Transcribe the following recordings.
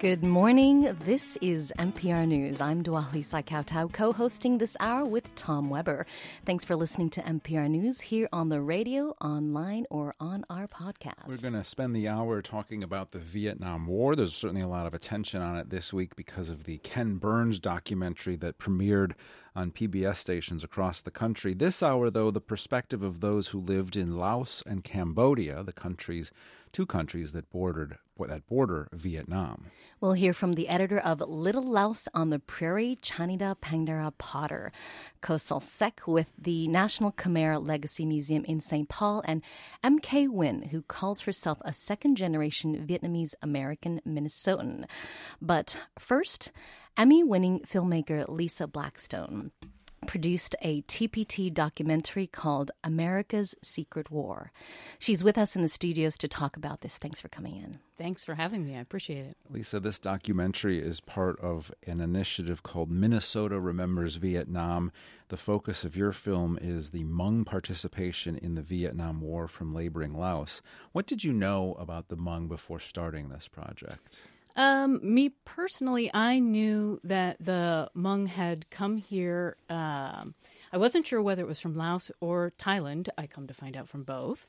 Good morning. This is NPR News. I'm Duali Saikautau, co-hosting this hour with Tom Weber. Thanks for listening to NPR News here on the radio, online, or on our podcast. We're going to spend the hour talking about the Vietnam War. There's certainly a lot of attention on it this week because of the Ken Burns documentary that premiered on PBS stations across the country. This hour, though, the perspective of those who lived in Laos and Cambodia, two countries that border Vietnam. We'll hear from the editor of Little Laos on the Prairie, Chanida Pangdara Potter, Ko Sol Sek with the National Khmer Legacy Museum in St. Paul, and M.K. Win, who calls herself a second-generation Vietnamese-American Minnesotan. But first, Emmy-winning filmmaker Lisa Blackstone produced a TPT documentary called America's Secret War. She's with us in the studios to talk about this. Thanks for coming in. Thanks for having me. I appreciate it. Lisa, this documentary is part of an initiative called Minnesota Remembers Vietnam. The focus of your film is the Hmong participation in the Vietnam War from laboring Laos. What did you know about the Hmong before starting this project? Me personally, I knew that the Hmong had come here. I wasn't sure whether it was from Laos or Thailand. I come to find out from both.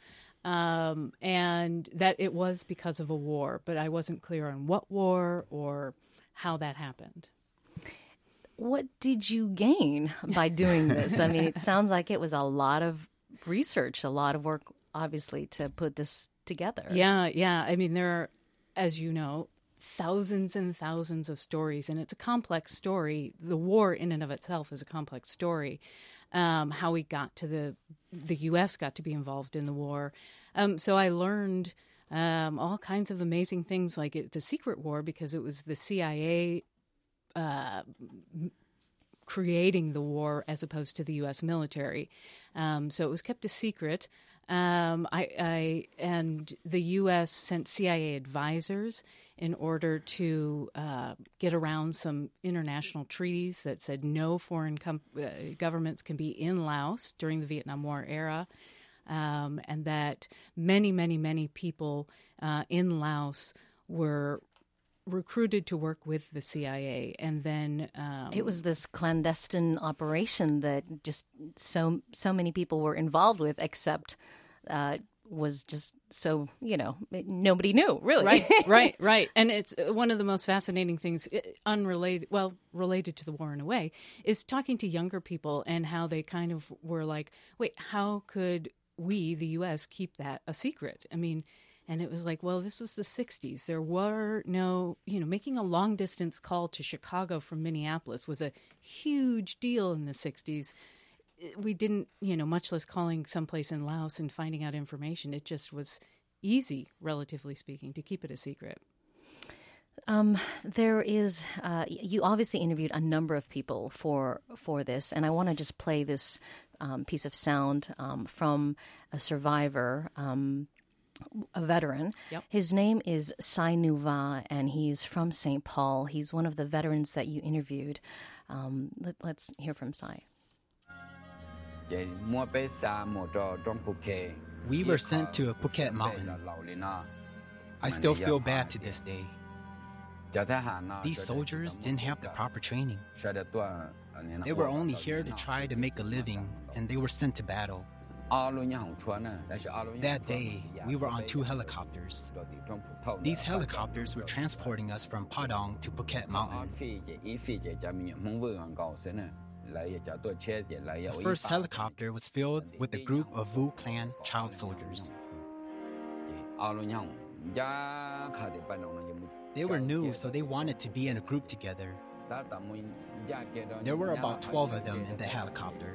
And that it was because of a war, but I wasn't clear on what war or how that happened. What did you gain by doing this? I mean, it sounds like it was a lot of research, a lot of work, obviously, to put this together. Yeah. I mean, there are, as you know, thousands and thousands of stories, and it's a complex story. The war in and of itself is a complex story. How we got to the U.S. got to be involved in the war. So I learned all kinds of amazing things, like it's a secret war because it was the CIA creating the war as opposed to the U.S. military. So it was kept a secret. And the U.S. sent CIA advisors in order to get around some international treaties that said no foreign governments can be in Laos during the Vietnam War era, and that many, many, many people in Laos were recruited to work with the CIA, and then it was this clandestine operation that just so many people were involved with, except was just so, nobody knew, really. Right. And it's one of the most fascinating things, related to the war in a way, is talking to younger people and how they kind of were like, wait, how could we, the U.S., keep that a secret? I mean, and it was like, well, this was the 60s. There were no, making a long-distance call to Chicago from Minneapolis was a huge deal in the 60s. We didn't, much less calling someplace in Laos and finding out information. It just was easy, relatively speaking, to keep it a secret. There is, you obviously interviewed a number of people for this, and I want to just play this piece of sound from a survivor, a veteran. Yep. His name is Sai Nu Va, and he's from St. Paul. He's one of the veterans that you interviewed. Let's hear from Sai. We were sent to a Phuket mountain. I still feel bad to this day. These soldiers didn't have the proper training. They were only here to try to make a living, and they were sent to battle. That day, we were on 2 helicopters. These helicopters were transporting us from Padang to Phuket Mountain. The first helicopter was filled with a group of Vu Clan child soldiers. They were new, so they wanted to be in a group together. There were about 12 of them in the helicopter.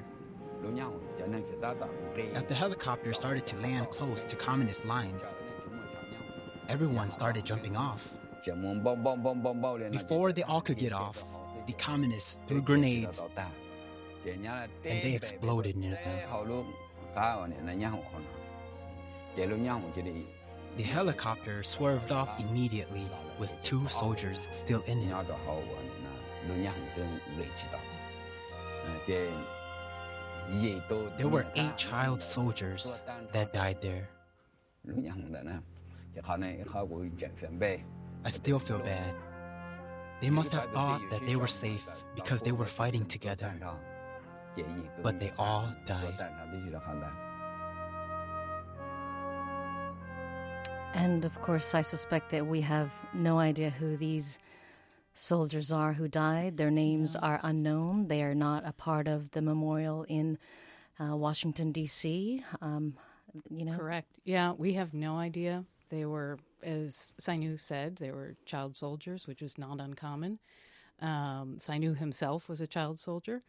As the helicopter started to land close to communist lines, everyone started jumping off. Before they all could get off, the communists threw grenades, and they exploded near them. The helicopter swerved off immediately with 2 soldiers still in it. There were 8 child soldiers that died there. I still feel bad. They must have thought that they were safe because they were fighting together. But they all died. And of course, I suspect that we have no idea who these soldiers are who died. Their names are unknown. They are not a part of the memorial in Washington, D.C. Correct. Yeah, we have no idea. They were, as Sainu said, they were child soldiers, which was not uncommon. Sainu himself was a child soldier.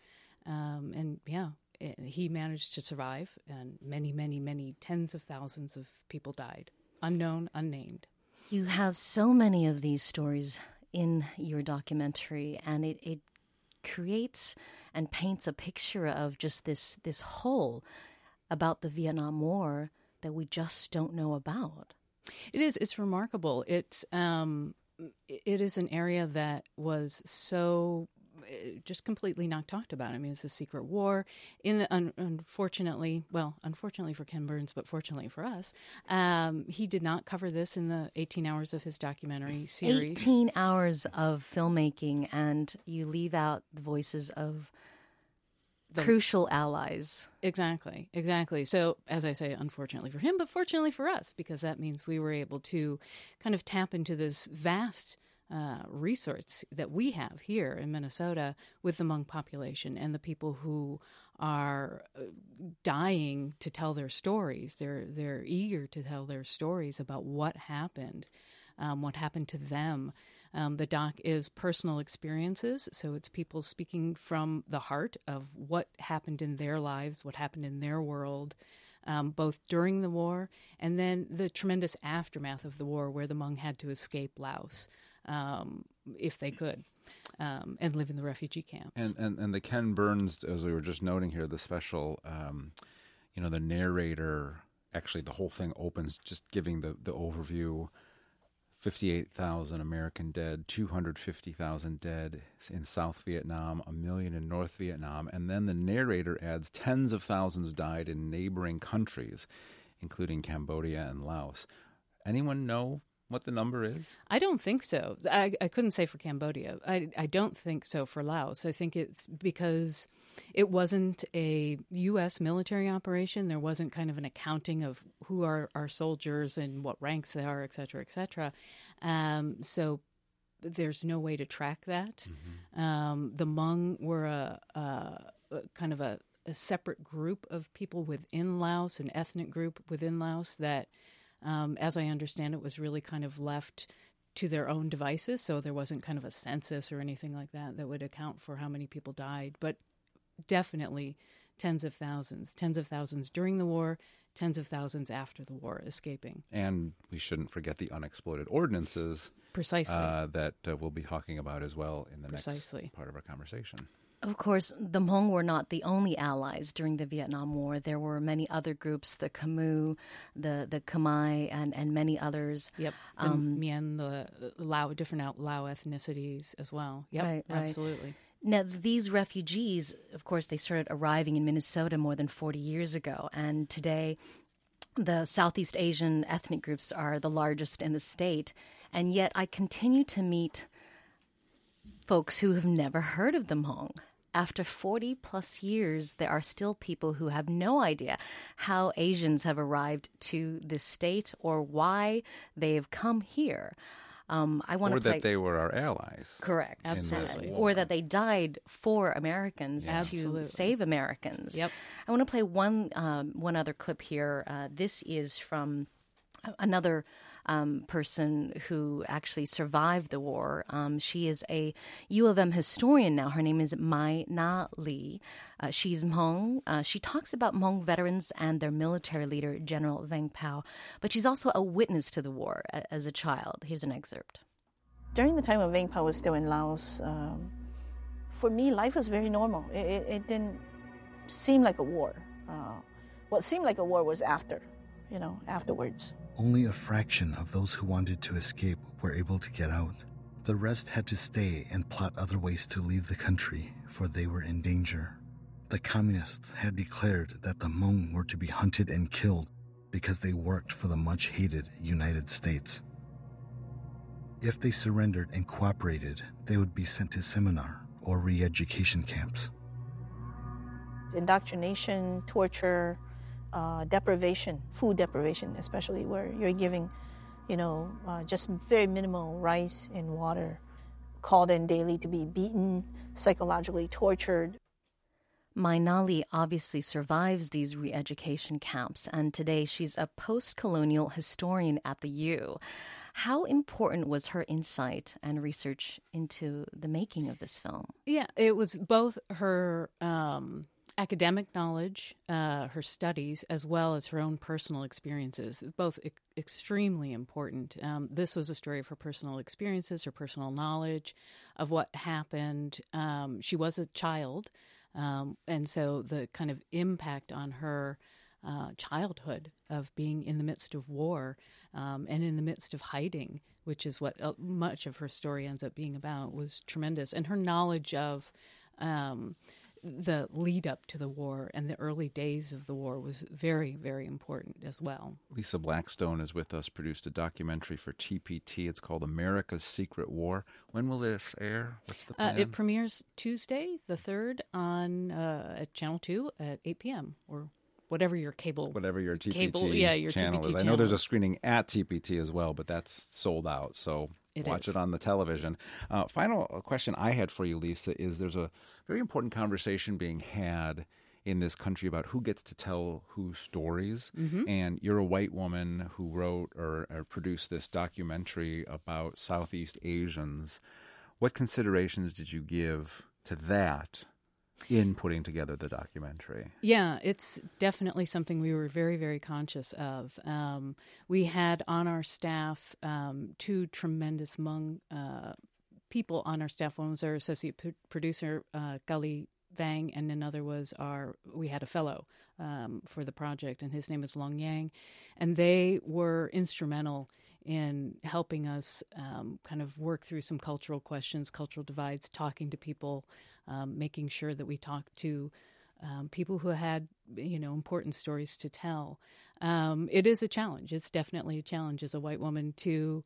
He managed to survive, and many, many, many tens of thousands of people died. Unknown, unnamed. You have so many of these stories in your documentary, and it creates and paints a picture of just this whole about the Vietnam War that we just don't know about. It is. It's remarkable. It is an area that was so just completely not talked about. I mean, it's a secret war. Unfortunately for Ken Burns, but fortunately for us, he did not cover this in the 18 hours of his documentary series. 18 hours of filmmaking, and you leave out the voices of the crucial allies. Exactly. So, as I say, unfortunately for him, but fortunately for us, because that means we were able to kind of tap into this vast resource that we have here in Minnesota with the Hmong population and the people who are dying to tell their stories. They're eager to tell their stories about what happened to them. The doc is personal experiences, so it's people speaking from the heart of what happened in their lives, what happened in their world, both during the war and then the tremendous aftermath of the war where the Hmong had to escape Laos, if they could, and live in the refugee camps. And the Ken Burns, as we were just noting here, the special, the narrator, actually the whole thing opens just giving the overview. 58,000 American dead, 250,000 dead in South Vietnam, 1 million in North Vietnam, and then the narrator adds tens of thousands died in neighboring countries, including Cambodia and Laos. Anyone know what the number is? I don't think so. I couldn't say for Cambodia. I don't think so for Laos. I think it's because it wasn't a U.S. military operation. There wasn't kind of an accounting of who are our soldiers and what ranks they are, et cetera, et cetera. So there's no way to track that. Mm-hmm. The Hmong were a kind of a separate group of people within Laos, an ethnic group within Laos that, as I understand it, was really kind of left to their own devices. So there wasn't kind of a census or anything like that would account for how many people died. But definitely tens of thousands during the war, tens of thousands after the war escaping. And we shouldn't forget the unexploded ordinances. Precisely. That we'll be talking about as well in the next part of our conversation. Of course, the Hmong were not the only allies during the Vietnam War. There were many other groups, the Khmer, the Khmer, and many others. Yep, the Mien, the Lao, different Lao ethnicities as well. Yep, right. Absolutely. Now, these refugees, of course, they started arriving in Minnesota more than 40 years ago. And today, the Southeast Asian ethnic groups are the largest in the state. And yet I continue to meet folks who have never heard of the Hmong. After 40 plus years, there are still people who have no idea how Asians have arrived to this state or why they've come here. That they were our allies. Correct. Absolutely. Or that they died for Americans to save Americans. Yep. I want to play one other clip here. This is from another person who actually survived the war. She is a U of M historian now. Her name is Mai Na Lee. She's Hmong. She talks about Hmong veterans and their military leader, General Vang Pao. But she's also a witness to the war as a child. Here's an excerpt. During the time when Vang Pao was still in Laos, for me, life was very normal. It didn't seem like a war. What seemed like a war was afterwards. Only a fraction of those who wanted to escape were able to get out. The rest had to stay and plot other ways to leave the country, for they were in danger. The communists had declared that the Hmong were to be hunted and killed because they worked for the much-hated United States. If they surrendered and cooperated, they would be sent to seminar or re-education camps. Indoctrination, torture, deprivation, food deprivation, especially where you're giving, just very minimal rice and water, called in daily to be beaten, psychologically tortured. Mainali obviously survives these re-education camps, and today she's a post-colonial historian at the U. How important was her insight and research into the making of this film? Yeah, it was both her academic knowledge, her studies, as well as her own personal experiences, both extremely important. This was a story of her personal experiences, her personal knowledge of what happened. She was a child, and so the kind of impact on her childhood of being in the midst of war and in the midst of hiding, which is what much of her story ends up being about, was tremendous. And her knowledge of the lead up to the war and the early days of the war was very, very important as well. Lisa Blackstone is with us, produced a documentary for TPT. It's called America's Secret War. When will this air? What's the plan? It premieres Tuesday, the 3rd, on at Channel 2 at 8 p.m. or whatever your TPT your TPT channel is. channel. I know there's a screening at TPT as well, but that's sold out, so watch it on the television. Final question I had for you, Lisa, is there's a very important conversation being had in this country about who gets to tell whose stories. Mm-hmm. And you're a white woman who wrote or produced this documentary about Southeast Asians. What considerations did you give to that in putting together the documentary? Yeah, it's definitely something we were very, very conscious of. We had on our staff 2 tremendous Hmong people on our staff. One was our associate producer, Kali Vang, and another was we had a fellow for the project, and his name is Long Yang. And they were instrumental in helping us kind of work through some cultural questions, cultural divides, talking to people, making sure that we talked to people who had, important stories to tell. It is a challenge. It's definitely a challenge as a white woman to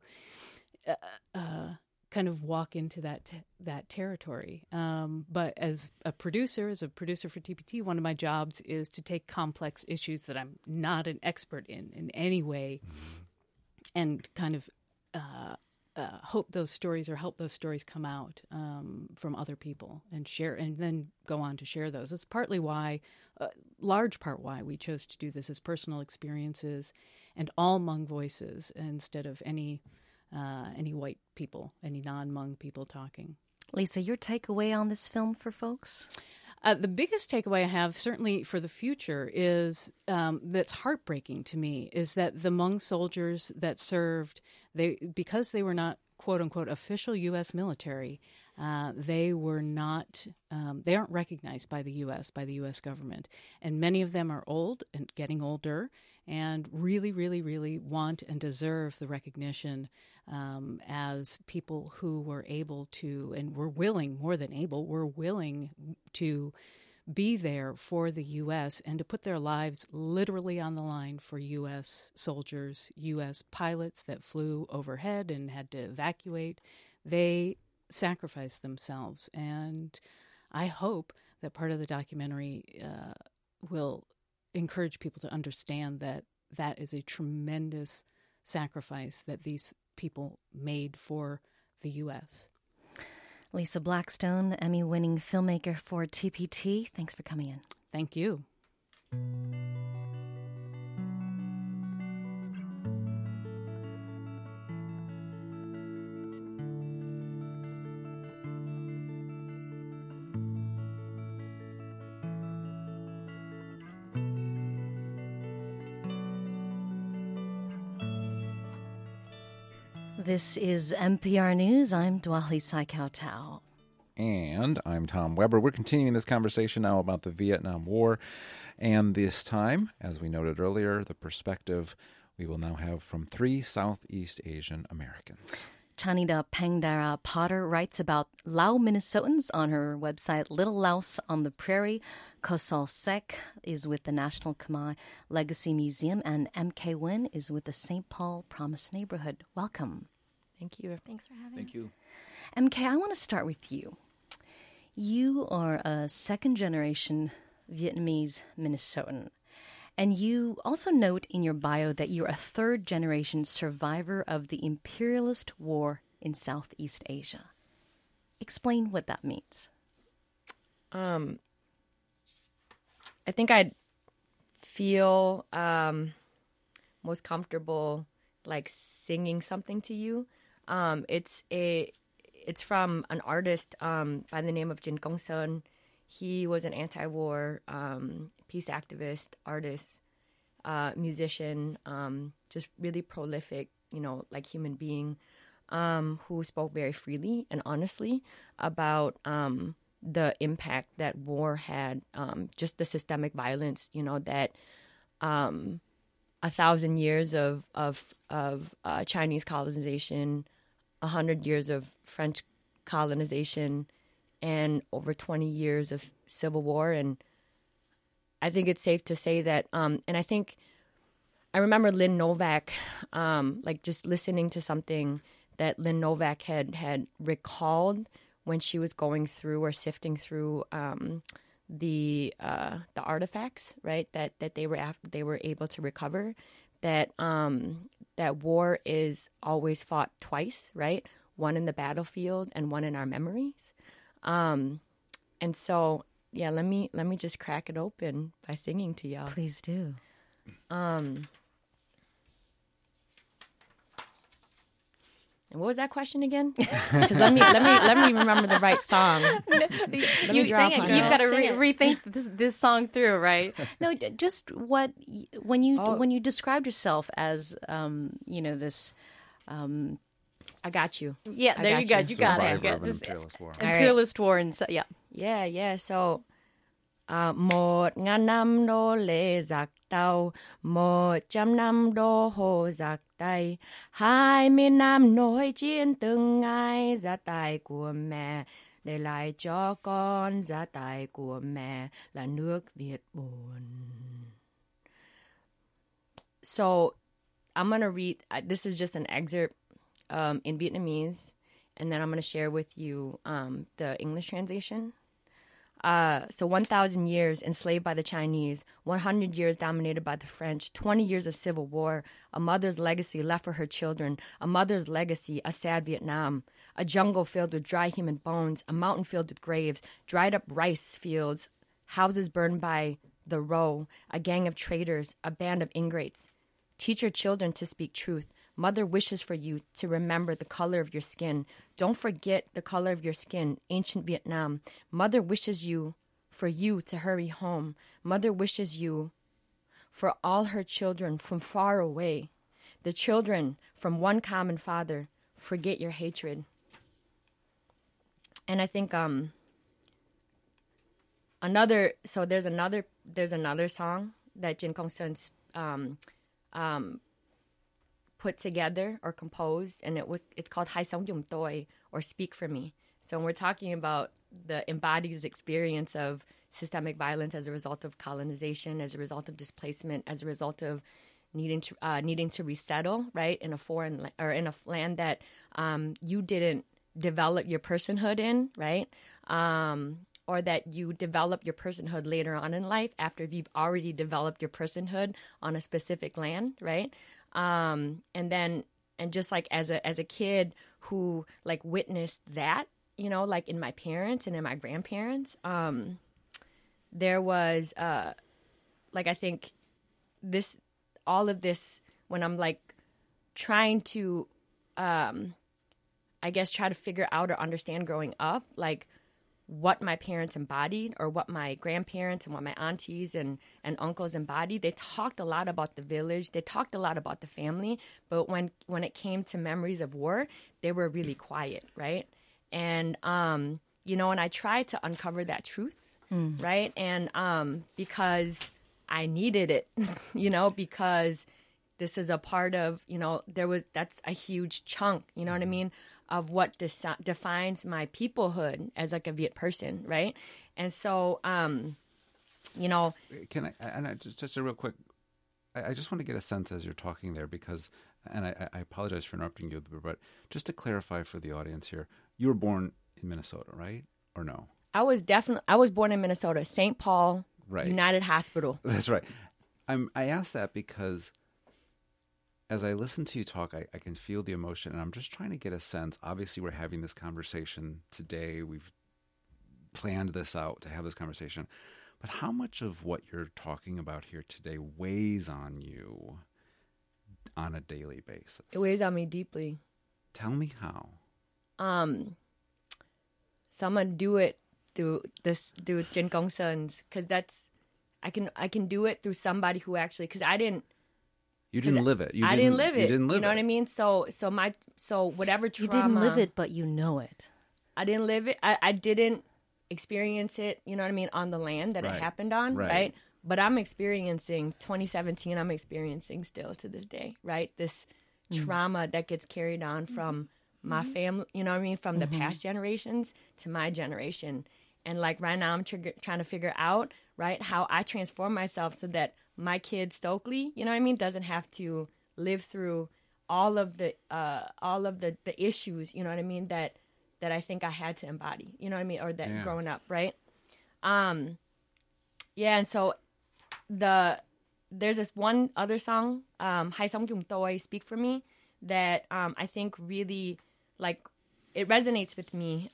kind of walk into that territory. But as a producer for TPT, one of my jobs is to take complex issues that I'm not an expert in any way, and kind of help those stories come out from other people and share, and then go on to share those. It's partly why, large part why we chose to do this as personal experiences and all Hmong voices instead of any white people, any non-Hmong people talking. Lisa, your takeaway on this film for folks? The biggest takeaway I have, certainly for the future, is that's heartbreaking to me, is that the Hmong soldiers that served, because they were not quote-unquote official U.S. military, they aren't recognized by the U.S. government. And many of them are old and getting older and really, really, really want and deserve the recognition as people who were able to, and were willing, more than able, were willing to be there for the U.S. and to put their lives literally on the line for U.S. soldiers, U.S. pilots that flew overhead and had to evacuate. They sacrificed themselves. And I hope that part of the documentary will encourage people to understand that that is a tremendous sacrifice that these people made for the U.S. Lisa Blackstone, Emmy-winning filmmaker for TPT. Thanks for coming in. Thank you. This is NPR News. I'm Dwali Saikau-Tao. And I'm Tom Weber. We're continuing this conversation now about the Vietnam War. And this time, as we noted earlier, the perspective we will now have from 3 Southeast Asian Americans. Chanida Pangdara Potter writes about Lao Minnesotans on her website, Little Laos on the Prairie. Kosol Sek is with the National Khmer Legacy Museum, and MK Win is with the St. Paul Promise Neighborhood. Welcome. Thank you. Thanks for having us. Thank you. MK, I want to start with you. You are a second-generation Vietnamese Minnesotan. And you also note in your bio that you're a third-generation survivor of the imperialist war in Southeast Asia. Explain what that means. I think I'd feel most comfortable like singing something to you. It's from an artist by the name of Jin Gong-sun. He was an anti-war peace activist, artist, musician, just really prolific, like human being, who spoke very freely and honestly about the impact that war had, just the systemic violence, that 1,000 years of Chinese colonization, 100 years of French colonization, and over 20 years of civil war. And I think it's safe to say that, and I remember Lynn Novak, like just listening to something that Lynn Novak had recalled when she was going through or sifting through the artifacts, right, that they were able to recover, that war is always fought twice, right? One in the battlefield and one in our memories. And so, yeah, let me just crack it open by singing to y'all. Please do. And what was that question again? 'Cause let me remember the right song. You sang it. You've got to rethink this song through, right? No, just when you described yourself as this. I got you. Yeah, there you go. You got it. Survivor of an imperialist war. Imperialist war, and so yeah. Yeah. So, một ngàn năm đô lệ giặc Tàu, 100 năm đô hộ giặc Tây, 20 năm nổi chiến từng ngày, gia tài của mẹ để lại cho con, gia tài của mẹ là nước Việt buồn. So, I'm going to read, this is just an excerpt in Vietnamese, and then I'm going to share with you the English translation. So 1,000 years enslaved by the Chinese, 100 years dominated by the French, 20 years of civil war, a mother's legacy left for her children, a mother's legacy, a sad Vietnam, a jungle filled with dry human bones, a mountain filled with graves, dried up rice fields, houses burned by the row, a gang of traitors, a band of ingrates. Teach your children to speak truth. Mother wishes for you to remember the color of your skin. Don't forget the color of your skin, ancient Vietnam. Mother wishes for you to hurry home. Mother wishes you for all her children from far away. The children from one common father, forget your hatred. And I think there's another song that Jin Gong-sun's put together or composed, and it's called Hai Song Yum Toi, or Speak for Me. So when we're talking about the embodied experience of systemic violence as a result of colonization, as a result of displacement, as a result of needing to resettle, right, in a foreign or in a land that you didn't develop your personhood in, right, or that you develop your personhood later on in life after you've already developed your personhood on a specific land, right? And just like as a kid who like witnessed that, like in my parents and in my grandparents, there was like I think all of this when I'm like trying to I guess try to figure out or understand growing up, like what my parents embodied or what my grandparents and what my aunties and uncles embodied. They talked a lot about the village. They talked a lot about the family. But when it came to memories of war, they were really quiet, right? And, and I tried to uncover that truth, right? And because I needed it, because this is a part of, that's a huge chunk, you know what I mean, of what defines my peoplehood as like a Viet person, right? And so, Can I, and just a real quick, I just want to get a sense as you're talking there, because and I apologize for interrupting you, but just to clarify for the audience here, you were born in Minnesota, right? Or no? I was born in Minnesota, St. Paul United Hospital. That's right. I asked that because as I listen to you talk, I can feel the emotion, and I'm just trying to get a sense. Obviously, we're having this conversation today. We've planned this out to have this conversation. But how much of what you're talking about here today weighs on you on a daily basis? It weighs on me deeply. Tell me how. So I'm gonna do it through Jin Gong Sun's, because I can do it through somebody who actually, because I didn't. You didn't live it. I didn't live it. You didn't live it. You know what I mean? So whatever trauma. You didn't live it, but you know it. I didn't live it. I didn't experience it, you know what I mean, on the land that it happened on, right? But I'm experiencing 2017. I'm experiencing still to this day, right? This trauma that gets carried on from my family, you know what I mean, from the past generations to my generation. And like right now, I'm trying to figure out, right, how I transform myself so that my kid Stokely, you know what I mean, doesn't have to live through all of the issues, you know what I mean, that I think I had to embody, you know what I mean, or that growing up, right? And so there's this one other song, Hai Song Yung Toi, Speak For Me, that I think really, like, it resonates with me,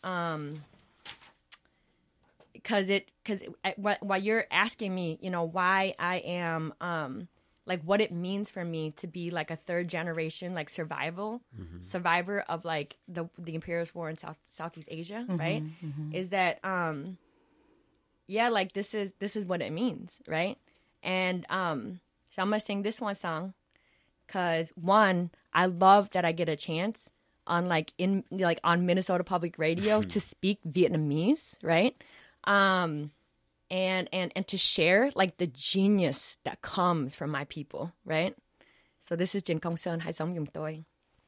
because while you're asking me, you know, why I am, like, what it means for me to be like a third generation, like, survivor of like the imperialist war in Southeast Asia, right? Is that like this is what it means, right? And so I'm gonna sing this one song because one, I love that I get a chance on on Minnesota Public Radio to speak Vietnamese, right? And to share like the genius that comes from my people, right? So this is Jin Kong Sơn, Hai Song Dùm Tôi.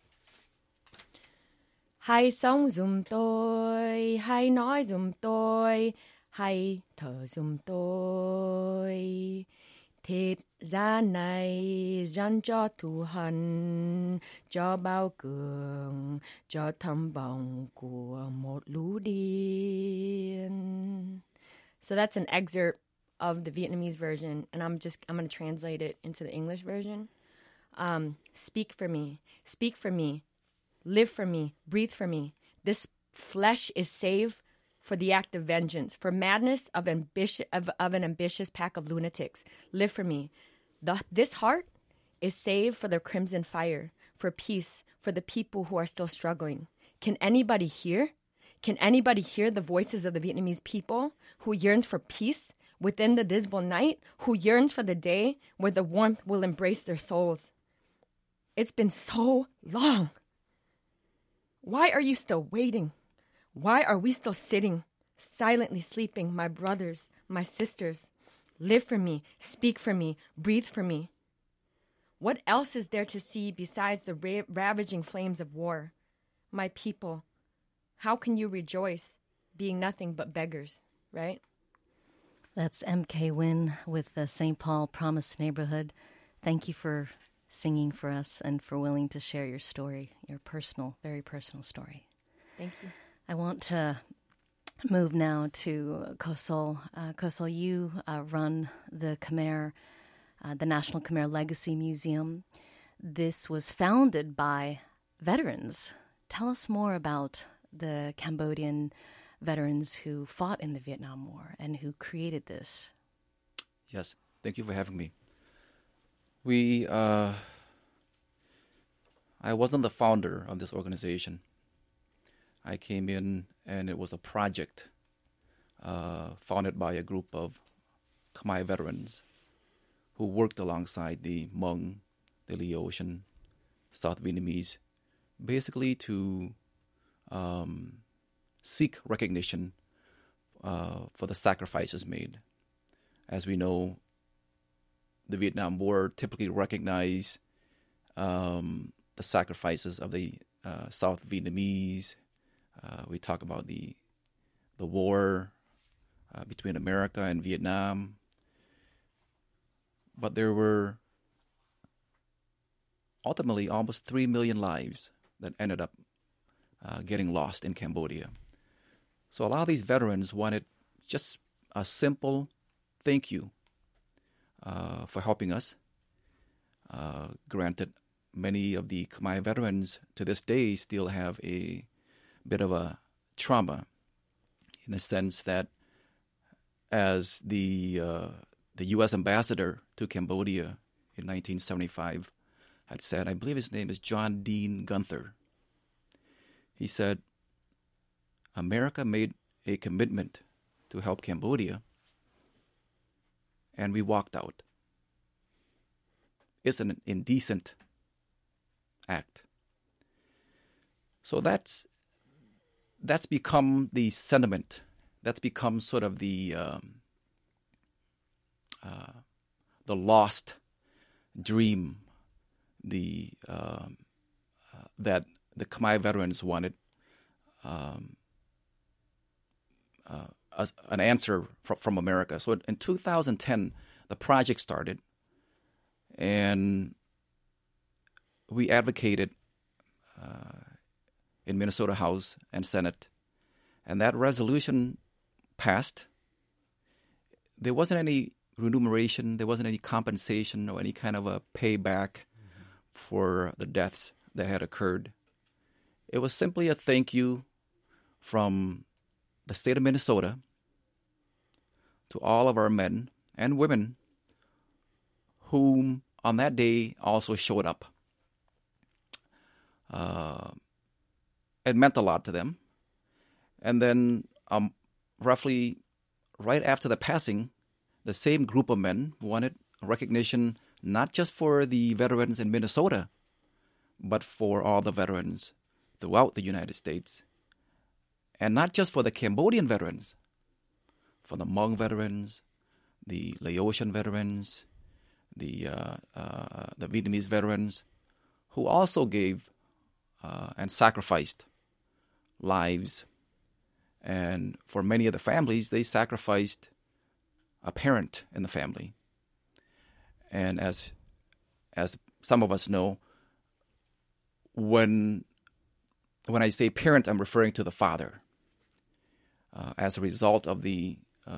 Hãy sống giùm tôi, hãy nói giùm tôi, hãy thở giùm tôi. Thế gian này dành cho thù hằn, cho bao cường, cho thâm vọng của một lũ điên. So that's an excerpt of the Vietnamese version, and I'm going to translate it into the English version. Speak for me, live for me, breathe for me. This flesh is saved for the act of vengeance, for madness of an ambitious pack of lunatics. Live for me. This heart is saved for the crimson fire, for peace, for the people who are still struggling. Can anybody hear? Can anybody hear the voices of the Vietnamese people who yearns for peace within the dismal night, who yearns for the day where the warmth will embrace their souls? It's been so long. Why are you still waiting? Why are we still sitting, silently sleeping, my brothers, my sisters? Live for me, speak for me, breathe for me. What else is there to see besides the ravaging flames of war? My people, how can you rejoice being nothing but beggars, right? That's MK Win with the St. Paul Promise Neighborhood. Thank you for singing for us and for willing to share your story, your personal, very personal story. Thank you. I want to move now to Kosol. Kosol, you run the Khmer, the National Khmer Legacy Museum. This was founded by veterans. Tell us more about the Cambodian veterans who fought in the Vietnam War and who created this. Yes, thank you for having me. I wasn't the founder of this organization. I came in and it was a project founded by a group of Khmer veterans who worked alongside the Hmong, the Laotian, South Vietnamese, basically to seek recognition for the sacrifices made. As we know, the Vietnam War typically recognized the sacrifices of the South Vietnamese. We talk about the war between America and Vietnam. But there were ultimately almost 3 million lives that ended up getting lost in Cambodia. So a lot of these veterans wanted just a simple thank you for helping us. Granted, many of the Khmer veterans to this day still have a bit of a trauma, in the sense that as the U.S. ambassador to Cambodia in 1975 had said, I believe his name is John Dean Gunther, he said, America made a commitment to help Cambodia, and we walked out. It's an indecent act. So that's become the sentiment. That's become sort of the lost dream, that the Khmer veterans wanted an answer from America. So in 2010, the project started, and we advocated in Minnesota House and Senate, and that resolution passed. There wasn't any remuneration, there wasn't any compensation or any kind of a payback for the deaths that had occurred. It was simply a thank you from the state of Minnesota to all of our men and women whom on that day also showed up. It meant a lot to them. And then roughly right after the passing, the same group of men wanted recognition not just for the veterans in Minnesota, but for all the veterans throughout the United States. And not just for the Cambodian veterans, for the Hmong veterans, the Laotian veterans, the Vietnamese veterans, who also gave and sacrificed lives. And for many of the families, they sacrificed a parent in the family. And as some of us know, when I say parent, I'm referring to the father. As a result of the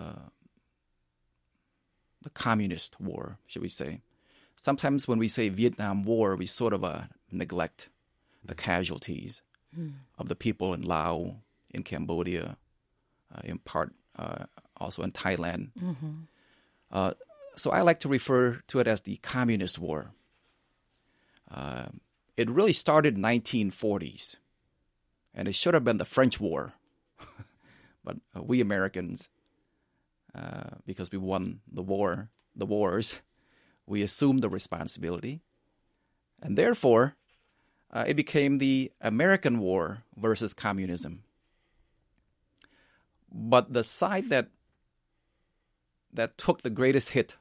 communist war, should we say. Sometimes when we say Vietnam War, we sort of neglect the casualties of the people in Laos, in Cambodia, in part also in Thailand. Mm-hmm. So I like to refer to it as the Communist War. It really started in the 1940s, and it should have been the French War. But we Americans, because we won the wars, we assumed the responsibility. And therefore, it became the American War versus communism. But the side that took the greatest hit,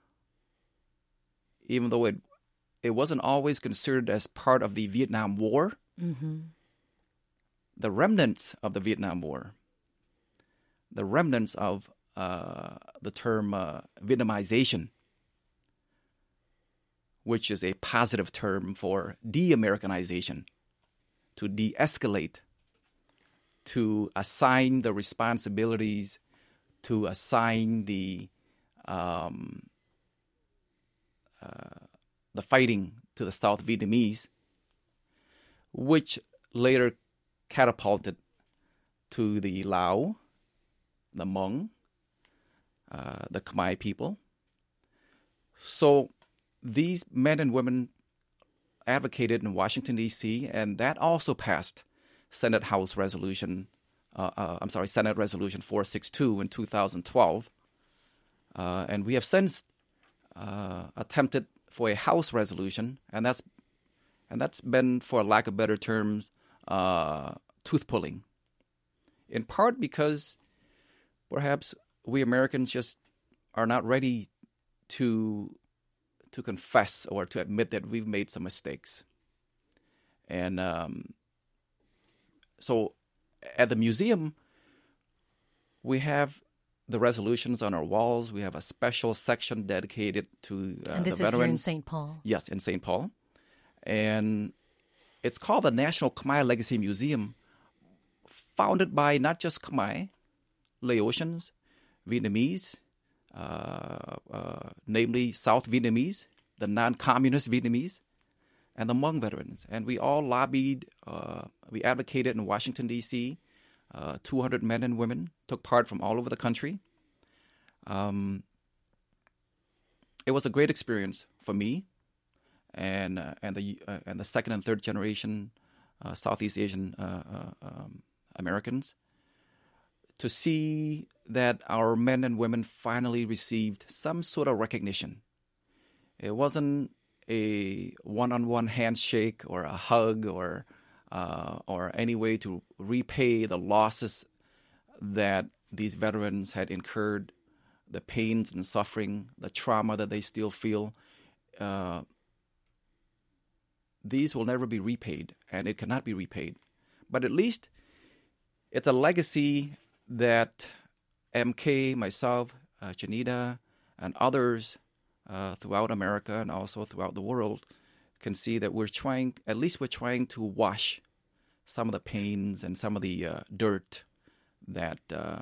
even though it wasn't always considered as part of the Vietnam War, mm-hmm. the remnants of the Vietnam War, the remnants of the term Vietnamization, which is a positive term for de-Americanization, to de-escalate, to assign the responsibilities, to assign the fighting to the South Vietnamese, which later catapulted to the Lao, the Hmong, the Khmer people. So these men and women advocated in Washington, D.C., and that also passed Senate Resolution 462 in 2012. And we have since attempted for a House resolution, and that's been, for lack of better terms, tooth pulling. In part because perhaps we Americans just are not ready to confess or to admit that we've made some mistakes. And so at the museum, we have the resolutions on our walls. We have a special section dedicated to and this the is veterans. here in St. Paul. Yes, in St. Paul. And it's called the National Khmer Legacy Museum, founded by not just Khmer, Laotians, Vietnamese, namely South Vietnamese, the non-communist Vietnamese, and the Hmong veterans. And we all lobbied, we advocated in Washington, D.C. 200 men and women took part from all over the country. It was a great experience for me and the second and third generation Southeast Asian Americans to see that our men and women finally received some sort of recognition. It wasn't a one-on-one handshake or a hug or any way to repay the losses that these veterans had incurred, the pains and suffering, the trauma that they still feel. These will never be repaid, and it cannot be repaid. But at least it's a legacy that MK, myself, Chanida, and others throughout America and also throughout the world can see that we're trying to wash some of the pains and some of the dirt that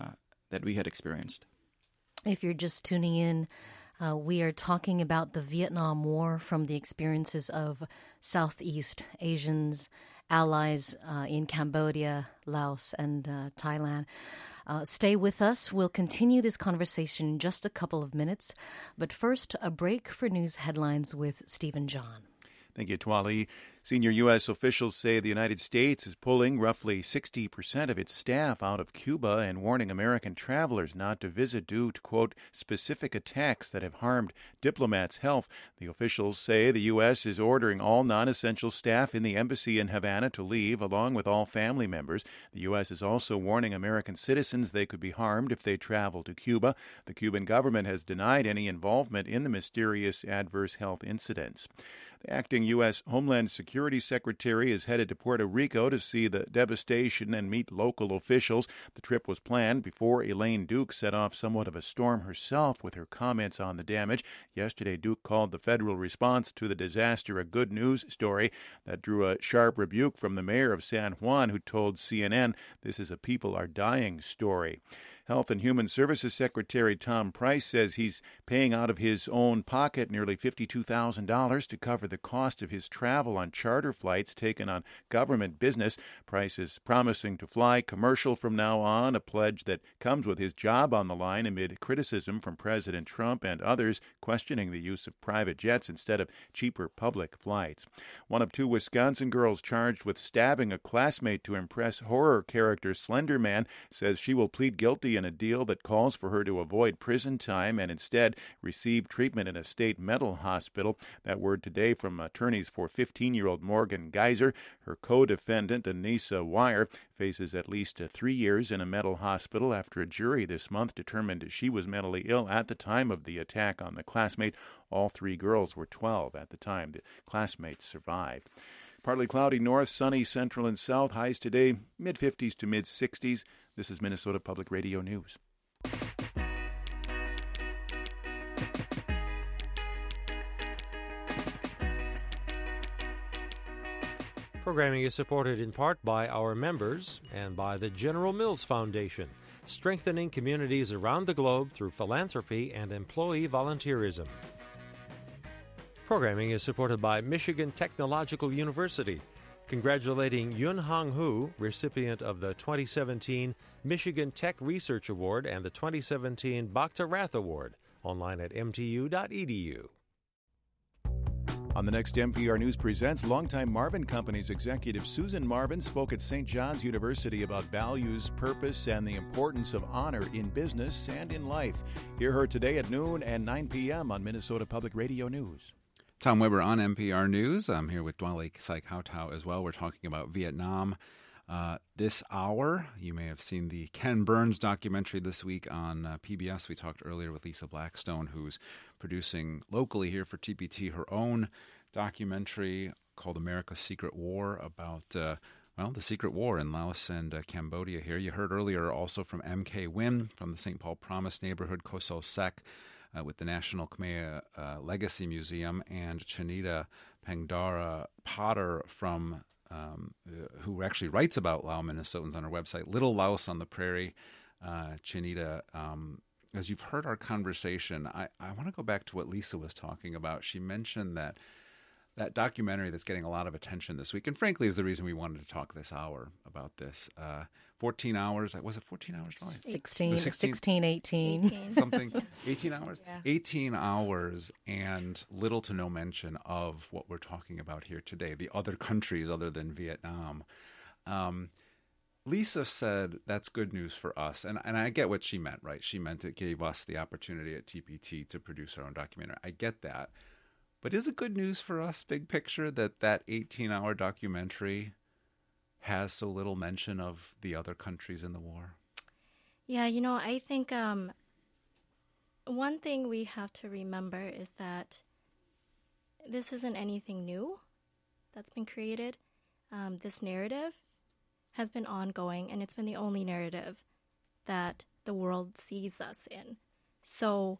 we had experienced. If you're just tuning in, we are talking about the Vietnam War from the experiences of Southeast Asians, allies in Cambodia, Laos, and Thailand. Stay with us. We'll continue this conversation in just a couple of minutes. But first, a break for news headlines with Stephen John. Thank you, Twali. Senior U.S. officials say the United States is pulling roughly 60% of its staff out of Cuba and warning American travelers not to visit due to, quote, specific attacks that have harmed diplomats' health. The officials say the U.S. is ordering all non-essential staff in the embassy in Havana to leave, along with all family members. The U.S. is also warning American citizens they could be harmed if they travel to Cuba. The Cuban government has denied any involvement in the mysterious adverse health incidents. The acting U.S. Homeland Security Secretary is headed to Puerto Rico to see the devastation and meet local officials. The trip was planned before Elaine Duke set off somewhat of a storm herself with her comments on the damage. Yesterday, Duke called the federal response to the disaster a good news story. That drew a sharp rebuke from the mayor of San Juan, who told CNN this is a people are dying story. Health and Human Services Secretary Tom Price says he's paying out of his own pocket nearly $52,000 to cover the cost of his travel on charter flights taken on government business. Price is promising to fly commercial from now on, a pledge that comes with his job on the line amid criticism from President Trump and others questioning the use of private jets instead of cheaper public flights. One of two Wisconsin girls charged with stabbing a classmate to impress horror character Slender Man says she will plead guilty in a deal that calls for her to avoid prison time and instead receive treatment in a state mental hospital. That word today from attorneys for 15-year-old Morgan Geyser. Her co-defendant, Anissa Wire, faces at least 3 years in a mental hospital after a jury this month determined she was mentally ill at the time of the attack on the classmate. All three girls were 12 at the time the classmates survived. Partly cloudy north, sunny central and south. Highs today, mid-50s to mid-60s. This is Minnesota Public Radio News. Programming is supported in part by our members and by the General Mills Foundation, strengthening communities around the globe through philanthropy and employee volunteerism. Programming is supported by Michigan Technological University, congratulating Yun Hong Hu, recipient of the 2017 Michigan Tech Research Award and the 2017 Bhakta Rath Award, online at mtu.edu. On the next NPR News Presents, longtime Marvin Company's executive Susan Marvin spoke at St. John's University about values, purpose, and the importance of honor in business and in life. Hear her today at noon and 9 p.m. on Minnesota Public Radio News. Tom Weber on NPR News. I'm here with Dwali Saik-Hautau as well. We're talking about Vietnam. This hour, you may have seen the Ken Burns documentary this week on PBS. We talked earlier with Lisa Blackstone, who's producing locally here for TPT her own documentary called America's Secret War about, the secret war in Laos and Cambodia here. You heard earlier also from MK Win from the St. Paul Promise neighborhood, Ko Sol Sek, with the National Khmer Legacy Museum, and Chanida Pangdara Potter from who actually writes about Lao Minnesotans on her website, Little Laos on the Prairie. Chinita, as you've heard our conversation, I want to go back to what Lisa was talking about. She mentioned that documentary that's getting a lot of attention this week, and frankly is the reason we wanted to talk this hour about this. 14 hours. Was it 14 hours? 16, 18. Something. 18 hours? Yeah. 18 hours and little to no mention of what we're talking about here today, the other countries other than Vietnam. Lisa said that's good news for us, and I get what she meant, right? She meant it gave us the opportunity at TPT to produce our own documentary. I get that. But is it good news for us, big picture, that 18-hour documentary has so little mention of the other countries in the war? Yeah, I think one thing we have to remember is that this isn't anything new that's been created. This narrative has been ongoing, and it's been the only narrative that the world sees us in. So,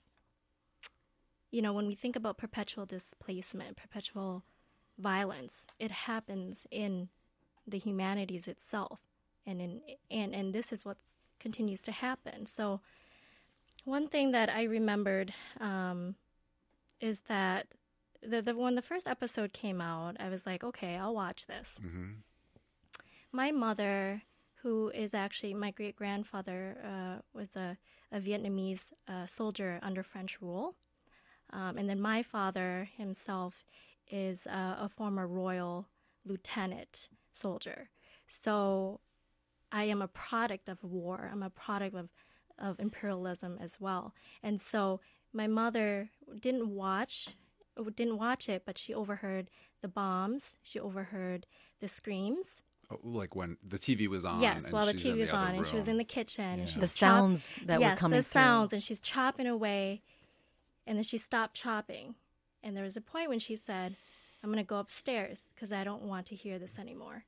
when we think about perpetual displacement, perpetual violence, it happens in the humanities itself, and this is what continues to happen. So, one thing that I remembered is that when the first episode came out, I was like, okay, I'll watch this. Mm-hmm. My mother, who is actually my great-grandfather, was a Vietnamese soldier under French rule. And then my father himself is a former royal lieutenant soldier. So I am a product of war. I'm a product of imperialism as well. And so my mother didn't watch it, but she overheard the bombs. She overheard the screams. Oh, like when the TV was on. Yes, and while the she's TV was other on, room. and she was in the kitchen, and she The was sounds that were coming the sounds, through. and she's chopping away, and then she stopped chopping, and there was a point when she said, "I'm going to go upstairs because I don't want to hear this anymore."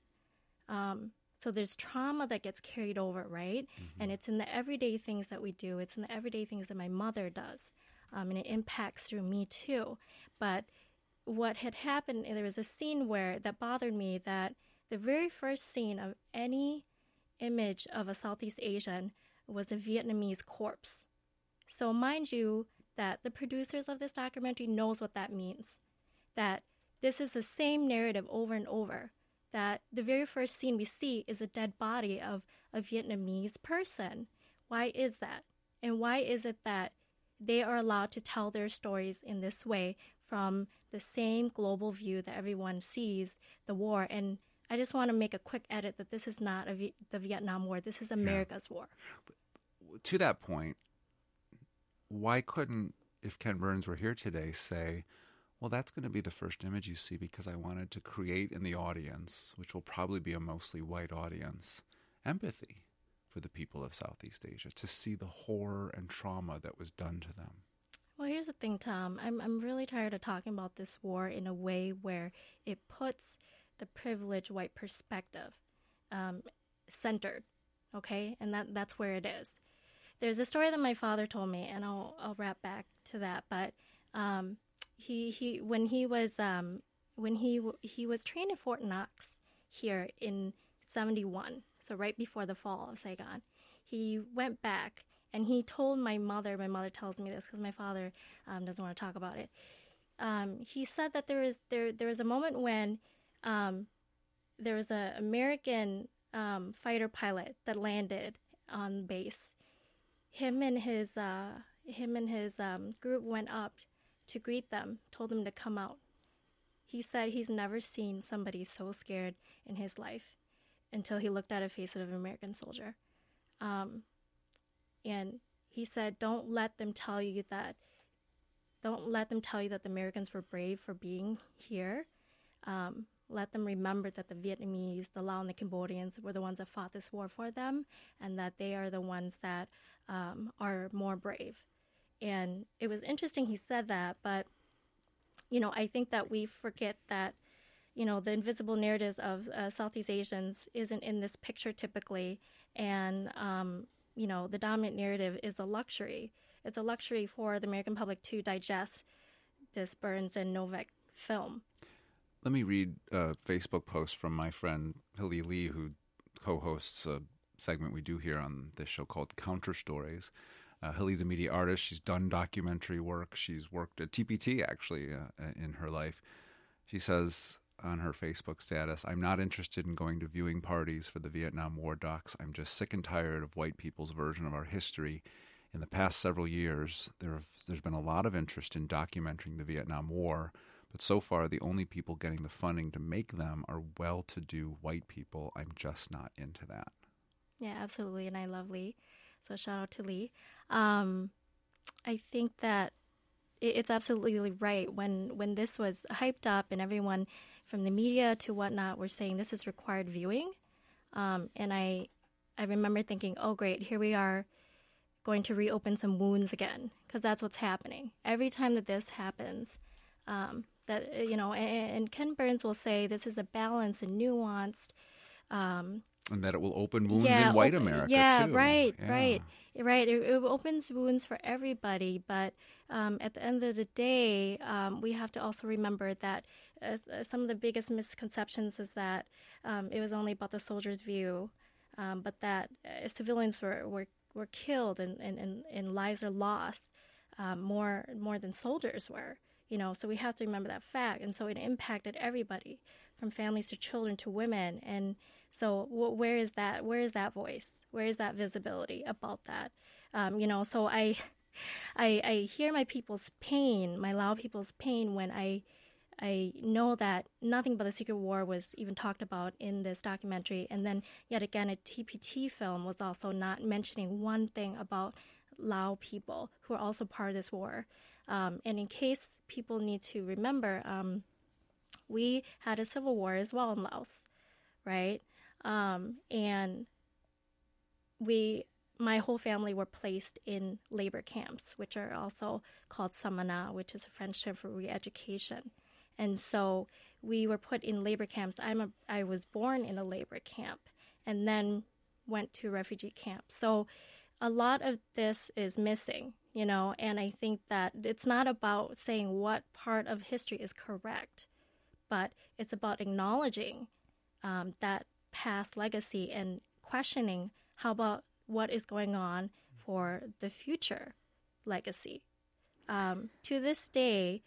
So there's trauma that gets carried over, right? Mm-hmm. And it's in the everyday things that we do. It's in the everyday things that my mother does, and it impacts through me too. But what had happened, there was a scene that bothered me, that the very first scene of any image of a Southeast Asian was a Vietnamese corpse. So mind you that the producers of this documentary knows what that means, that this is the same narrative over and over, that the very first scene we see is a dead body of a Vietnamese person. Why is that? And why is it that they are allowed to tell their stories in this way from the same global view that everyone sees the war? And I just want to make a quick edit that this is not the Vietnam War. This is America's war. To that point, why couldn't, if Ken Burns were here today, say, well, that's going to be the first image you see because I wanted to create in the audience, which will probably be a mostly white audience, empathy for the people of Southeast Asia, to see the horror and trauma that was done to them? Well, here's the thing, Tom. I'm really tired of talking about this war in a way where it puts the privileged white perspective centered, okay? And that's where it is. There's a story that my father told me, and I'll wrap back to that. But he was trained in Fort Knox here in 1971, so right before the fall of Saigon. He went back, and he told my mother tells me this because my father doesn't want to talk about it. He said that there was a moment when there was an American fighter pilot that landed on base. Him and his group went up to greet them, told them to come out. He said he's never seen somebody so scared in his life until he looked at a face of an American soldier. And he said, don't let them tell you that the Americans were brave for being here. Let them remember that the Vietnamese, the Lao, and the Cambodians were the ones that fought this war for them, and that they are the ones that are more brave. And it was interesting he said that, but, I think that we forget that, the invisible narratives of Southeast Asians isn't in this picture typically, and, the dominant narrative is a luxury. It's a luxury for the American public to digest this Burns and Novick film. Let me read a Facebook post from my friend Hilly Lee, who co-hosts a segment we do here on this show called Counter Stories. Hilly's a media artist. She's done documentary work. She's worked at TPT, actually, in her life. She says on her Facebook status, "I'm not interested in going to viewing parties for the Vietnam War docs. I'm just sick and tired of white people's version of our history. In the past several years, there's been a lot of interest in documenting the Vietnam War, but so far the only people getting the funding to make them are well-to-do white people. I'm just not into that." Yeah, absolutely, and I love Lee. So shout out to Lee. I think that it's absolutely right. When this was hyped up and everyone from the media to whatnot were saying this is required viewing, and I remember thinking, oh great, here we are going to reopen some wounds again, because that's what's happening. Every time that this happens, and Ken Burns will say this is a balanced and nuanced, and that it will open wounds in white America, too. Right. It opens wounds for everybody, but at the end of the day, we have to also remember that some of the biggest misconceptions is that it was only about the soldiers' view, but that civilians were killed and lives are lost more than soldiers were. So we have to remember that fact, and so it impacted everybody, from families to children to women. And so where is that voice? Where is that visibility about that? So I hear my people's pain, my Lao people's pain, when I know that nothing but the Secret War was even talked about in this documentary. And then yet again, a TPT film was also not mentioning one thing about Lao people who are also part of this war. And in case people need to remember, we had a civil war as well in Laos, right? And my whole family were placed in labor camps, which are also called samana, which is a French term for re-education. And so we were put in labor camps. I was born in a labor camp and then went to refugee camp. So a lot of this is missing, and I think that it's not about saying what part of history is correct, but it's about acknowledging that past legacy and questioning how about what is going on for the future legacy. To this day,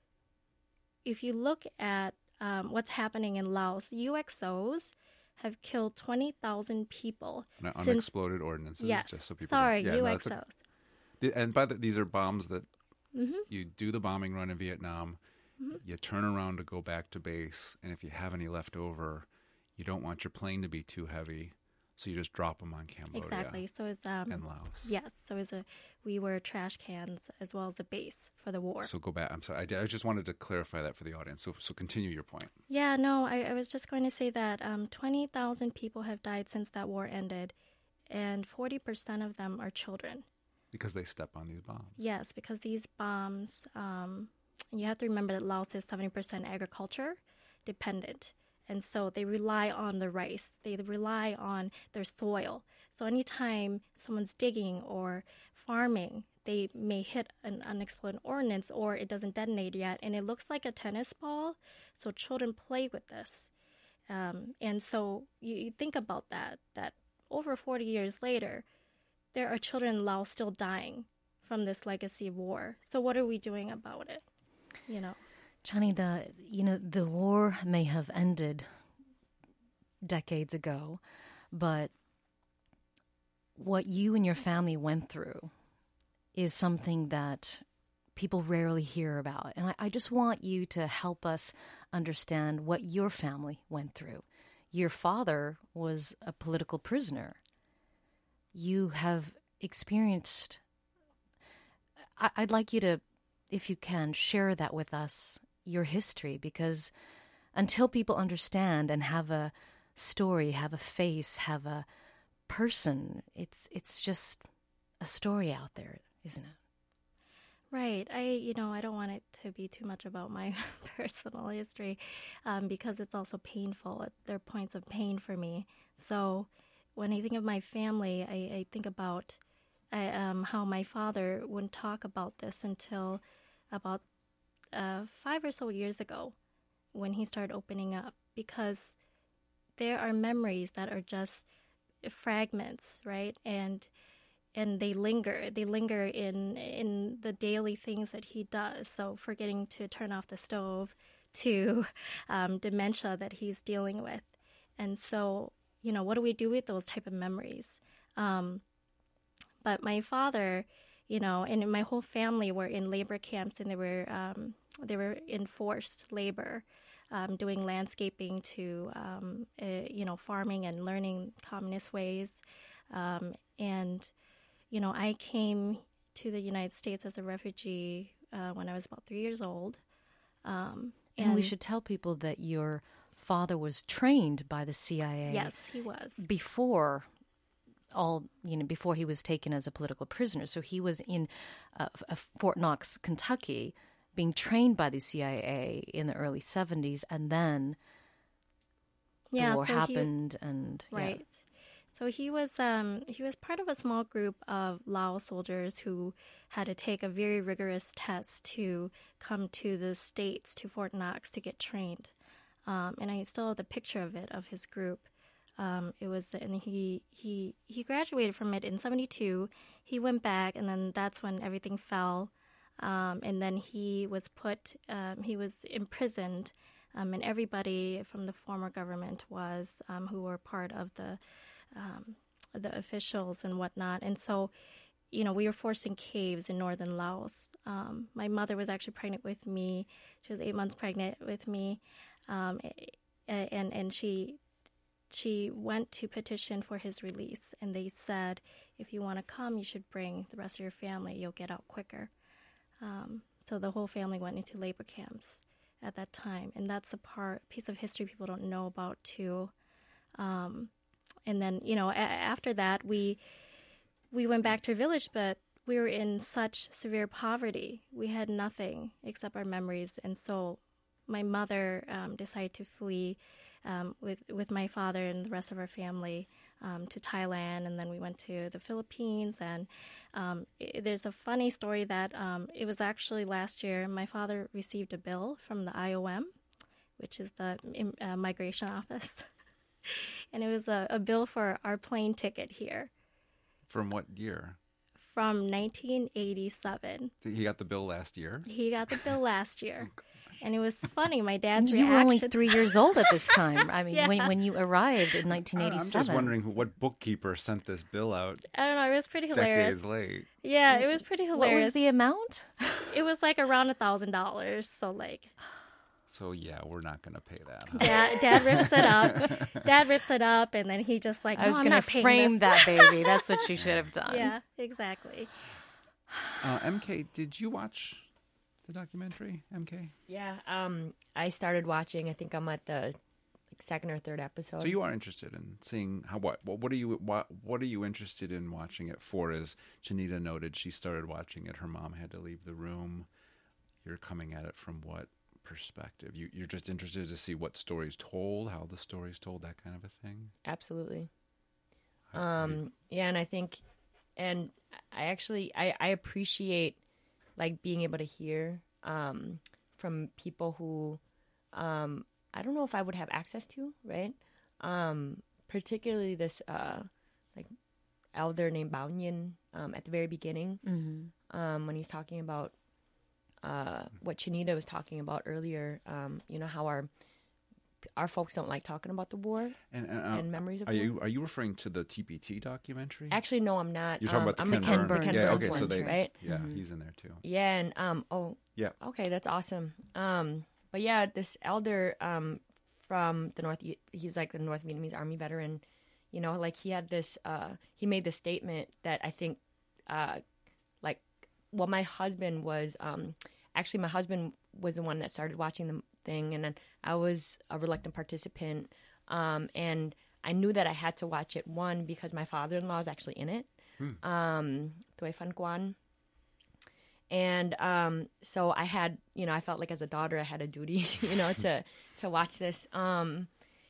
if you look at what's happening in Laos, UXOs have killed 20,000 people. Unexploded ordnances. Yes. Just so people Sorry, know. Yeah, UXOs. And these are bombs that you do the bombing run in Vietnam, you turn around to go back to base, and if you have any left over, you don't want your plane to be too heavy, so you just drop them on Cambodia. Exactly. So it's and Laos. Yes. So we were trash cans as well as a base for the war. So go back. I'm sorry. I just wanted to clarify that for the audience. So continue your point. Yeah. No. I was just going to say that 20,000 people have died since that war ended, and 40% of them are children. Because they step on these bombs. Yes, because these bombs. You have to remember that Laos is 70% agriculture dependent. And so they rely on the rice. They rely on their soil. So anytime someone's digging or farming, they may hit an unexploded ordnance or it doesn't detonate yet. And it looks like a tennis ball. So children play with this. And so you think about that over 40 years later, there are children in Laos still dying from this legacy of war. So what are we doing about it? Chanida, the war may have ended decades ago, but what you and your family went through is something that people rarely hear about. And I just want you to help us understand what your family went through. Your father was a political prisoner. You have experienced... I'd like you to, if you can, share that with us, your history, because until people understand and have a story, have a face, have a person, it's just a story out there, isn't it? Right. I don't want it to be too much about my personal history because it's also painful. There are points of pain for me. So when I think of my family, I think about how my father wouldn't talk about this until about 5 or so years ago when he started opening up, because there are memories that are just fragments, right? And they linger. They linger in the daily things that he does. So forgetting to turn off the stove, to dementia that he's dealing with. And so, what do we do with those type of memories? But my father, and my whole family were in labor camps, and they were in forced labor, doing landscaping to, farming and learning communist ways. And, I came to the United States as a refugee when I was about 3 years old. And we should tell people that your father was trained by the CIA. Yes, he was. Before he was taken as a political prisoner. So he was in Fort Knox, Kentucky, being trained by the CIA in the early 70s, and then the war happened. Right. Yeah. So he was part of a small group of Lao soldiers who had to take a very rigorous test to come to the States, to Fort Knox, to get trained. And I still have the picture of his group. And he graduated from it in 1972. He went back, and then that's when everything fell. And then he was imprisoned, and everybody from the former government was, who were part of the officials and whatnot. And so, we were forced in caves in northern Laos. My mother was actually pregnant with me. She was 8 months pregnant with me. And she went to petition for his release. And they said, if you want to come, you should bring the rest of your family. You'll get out quicker. So the whole family went into labor camps at that time. And that's a piece of history people don't know about, too. And then, after that, we went back to our village, but we were in such severe poverty. We had nothing except our memories. And so my mother decided to flee with my father and the rest of our family to Thailand. And then we went to the Philippines. And there's a funny story that it was actually last year, my father received a bill from the IOM, which is the migration office. And it was a bill for our plane ticket here. From what year? From 1987. He got the bill last year? He got the bill last year. And it was funny. My dad's you reaction. You were only 3 years old at this time. I mean, yeah. when you arrived in 1987. I'm just wondering what bookkeeper sent this bill out. I don't know. It was pretty hilarious. Decades late. Yeah, it was pretty hilarious. What was the amount? It was like around $1,000. So like... So, yeah, we're not going to pay that. Huh? Yeah, Dad rips it up. Dad rips it up, and then he just like, no, I was going to frame that baby. That's what you should have done. Yeah, exactly. MK, did you watch the documentary, MK? Yeah, I started watching. I think I'm at the second or third episode. So you are interested in seeing what are you interested in watching it for? As Chanita noted, she started watching it. Her mom had to leave the room. You're coming at it from what perspective? You're just interested to see what story's told, how the story's told, that kind of a thing? Absolutely. Yeah, and I think, and I actually, I appreciate like being able to hear from people who I don't know if I would have access to, right? Particularly this like elder named Bao Nhin at the very beginning, when he's talking about what Chanita was talking about earlier, how our folks don't like talking about the war and memories of war. Are you referring to the TPT documentary? Actually, no, I'm not. You're talking about the Ken Burns. Yeah, okay, so right? Yeah, he's in there too. Yeah, and yeah, okay, that's awesome. But yeah, this elder from the North, he's like the North Vietnamese Army veteran. Like he had this, he made this statement that I think, my husband was, actually my husband was the one that started watching the thing, and then I was a reluctant participant, and I knew that I had to watch it, one, because my father-in-law is actually in it, Tuay Phan Quan, and so I had, I felt like as a daughter I had a duty, to watch this, and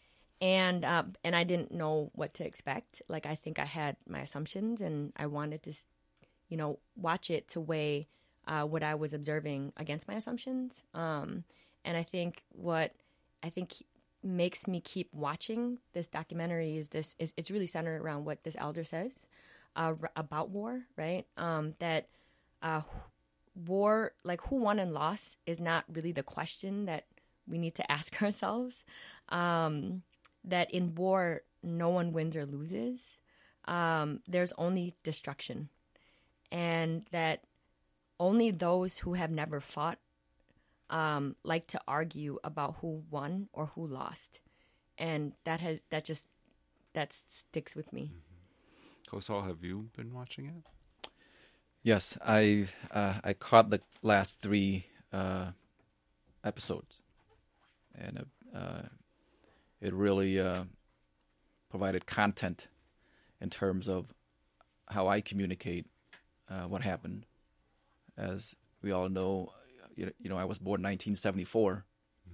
I didn't know what to expect. Like, I think I had my assumptions, and I wanted to, watch it to weigh what I was observing against my assumptions. And I think what makes me keep watching this documentary is it's really centered around what this elder says about war, right? That war, like who won and lost, is not really the question that we need to ask ourselves. That in war, no one wins or loses. There's only destruction. And that only those who have never fought like to argue about who won or who lost. And that sticks with me. Kosal, have you been watching it? Yes, I caught the last 3 episodes, and it really provided content in terms of how I communicate what happened. As we all know, I was born in 1974.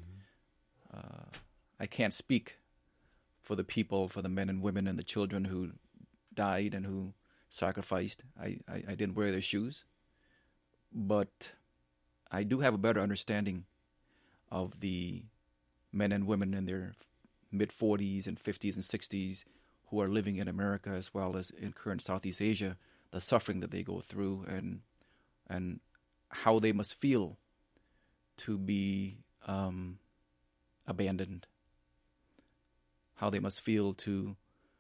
I can't speak for the people, for the men and women and the children who died and who sacrificed. I didn't wear their shoes. But I do have a better understanding of the men and women in their mid-40s and 50s and 60s who are living in America as well as in current Southeast Asia, the suffering that they go through and how they must feel to be abandoned, how they must feel to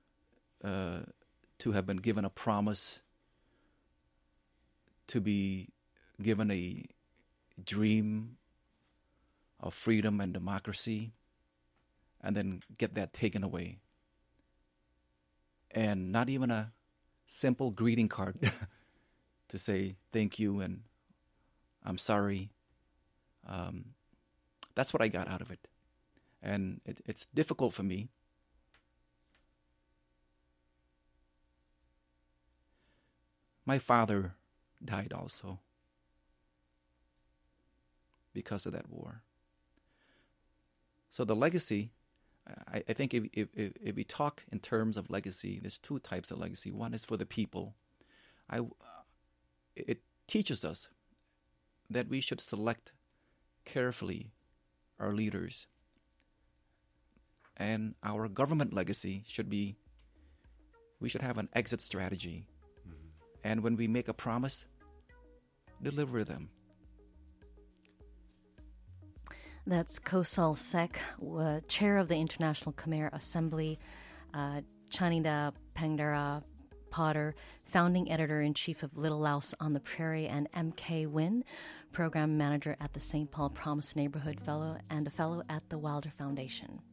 have been given a promise, to be given a dream of freedom and democracy, and then get that taken away. And not even a simple greeting card to say thank you and I'm sorry. That's what I got out of it. And it's difficult for me. My father died also because of that war. So the legacy, I think if we talk in terms of legacy, there's 2 types of legacy. One is for the people. It teaches us that we should select carefully our leaders. And our government legacy should be, we should have an exit strategy. And when we make a promise, deliver them. That's Kosal Sek, chair of the International Khmer Assembly, Chanida Pangdara Potter, founding editor-in-chief of Little Laos on the Prairie, and MK Win, program manager at the St. Paul Promise Neighborhood Fellow and a fellow at the Wilder Foundation.